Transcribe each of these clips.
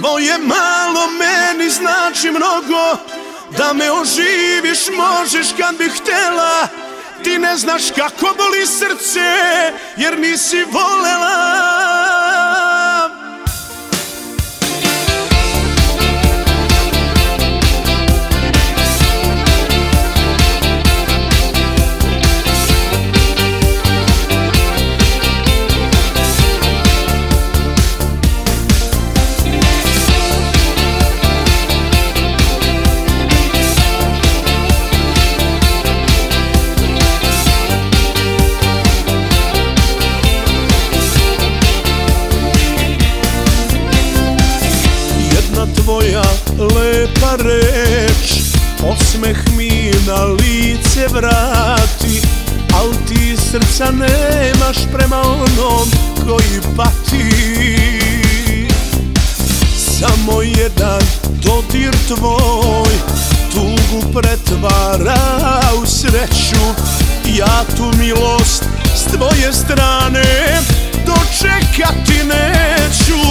Tvoje malo meni znači mnogo, da me oživiš možeš kad bih htela. Ti ne znaš kako boli srce, jer nisi volela. Tvoja lepa reč, osmeh mi na lice vrati, al ti srca nemaš prema onom koji pati. Samo jedan dodir tvoj tugu pretvara u sreću. Ja tu milost s tvoje strane dočekati neću.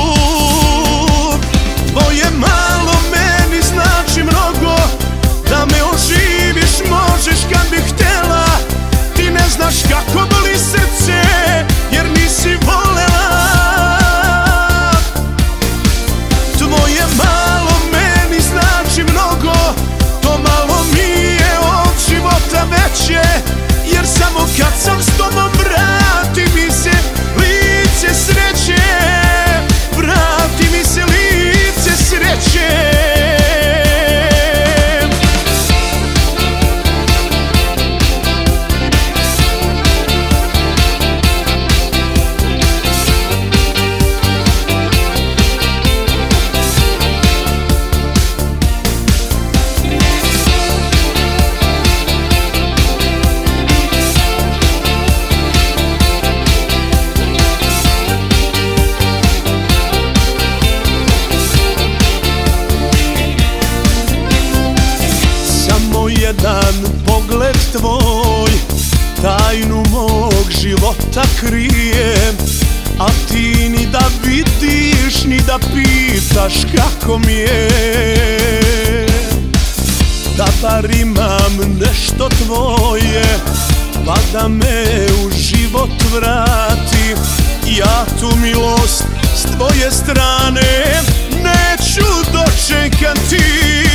Tvoje malo meni znači mnogo, da me oživiš možeš kad bih htela. Ti ne znaš kako boli srce, jer nisi volela. Tvoje malo meni znači mnogo, to malo mi je od života veće, jer samo kad sam s tobom vrati mi se lice sreće. Vrati mi se lice sreće. Jedan pogled tvoj tajnu mog života krije, a ti ni da vidiš, ni da pitaš kako mi je. Da bar imam nešto tvoje, pa da me u život vrati. Ja tu milost s tvoje strane neću dočekati.